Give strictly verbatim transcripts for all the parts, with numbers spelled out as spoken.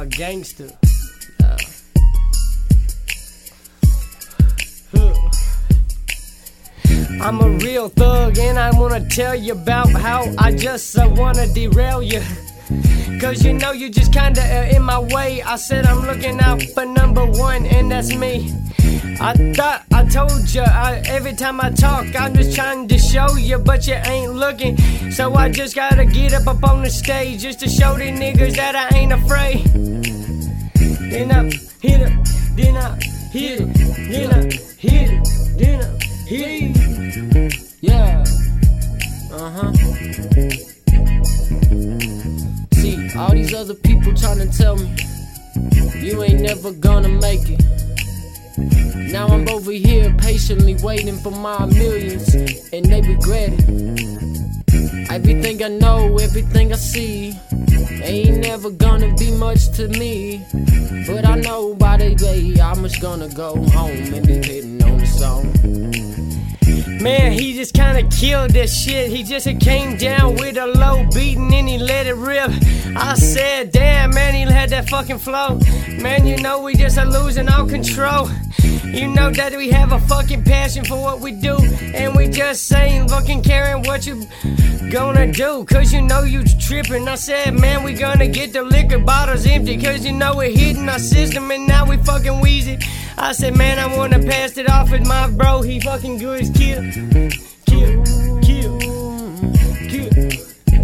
a gangster. Yeah. I'm a real thug and I wanna tell you about how I just uh, wanna derail you. Cause you know you just kinda uh, in my way. I said I'm looking out for number one and that's me. I thought I told you I, every time I talk I'm just trying to show you, but you ain't looking. So I just gotta get up up on the stage just to show the niggas that I ain't afraid. Then I hit it, then I hit it, then I hit it, then I hit it. Yeah. Uh-huh. See, all these other people trying to tell me you ain't never gonna make it. Now I'm over here patiently waiting for my millions, and they regret it. Everything I know, everything I see, ain't never gonna be much to me. But I know by the day I'm just gonna go home and be hitting on the song. Man, he just kinda killed this shit. He just came down with a low beat and then he let it rip. I said, damn, man, he had that fucking flow. Man, you know we just are losing all control. You know that we have a fucking passion for what we do, and we just ain't fucking caring what you gonna do. Cause you know you tripping. I said, man, we gonna get the liquor bottles empty, cause you know we're hitting our system and now we fucking wheezy. I said, man, I wanna pass it off with my bro. He fucking good as kill. Kill, kill, kill.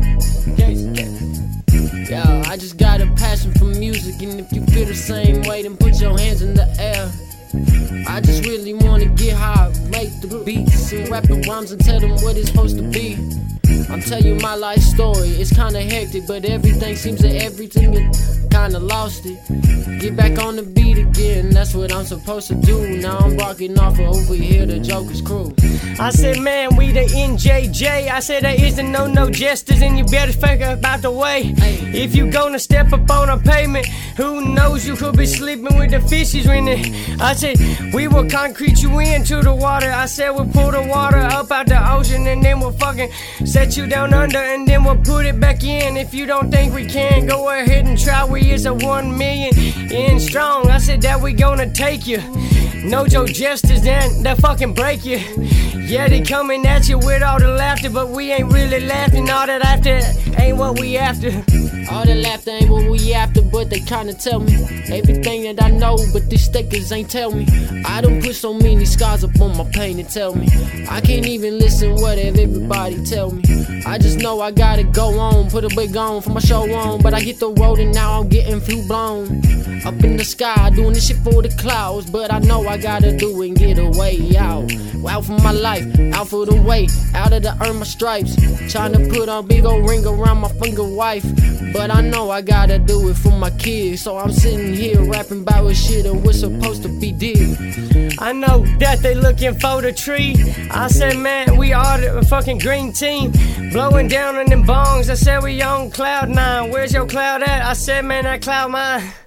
Yo, I just got a passion for music, and if you feel the same way, then put your hands in the air. I just really wanna get high, make the beats and rap the rhymes and tell them what it's supposed to be. I'm telling you my life story, it's kinda hectic, but everything seems that everything is kinda lost it. Get back on the beat again, that's what I'm supposed to do. Now I'm rocking off over here, the Joker's crew. I said, man, we the N J J. I said, there isn't no no jesters, and you better figure about the way. If you gonna step up on a pavement, who knows, you could be sleeping with the fishes in it. I said, we will concrete you into the water. I said, we'll pull the water up out the ocean, and then we'll fucking set you down under, and then we'll put it back in. If you don't think we can, go ahead and try. We is a one million in strong. I said that we gonna take you. No Joe Jesters, then they fucking break you. Yeah, they coming at you with all the laughter, but we ain't really laughing. All that laughter ain't what we after. All that laughter ain't what we after, but they kinda tell me everything that I know, but these stickers ain't tell me. I done put so many scars up on my pain and tell me I can't even listen what everybody tell me. I just know I gotta go on, put a wig on for my show on, but I hit the road and now I'm getting fuel blown. Up in the sky, doing this shit for the clouds, but I know I gotta do it and get a way out. Out for my life, out for the way, out of the earn my stripes. Trying to put a big old ring around my finger wife, but I know I gotta do it for my kids. So I'm sitting here rapping about what shit that was supposed to be did. I know that they looking for the tree. I said, man, we are the fucking green team, blowing down on them bongs. I said, we on cloud nine. Where's your cloud at? I said, man, that cloud mine.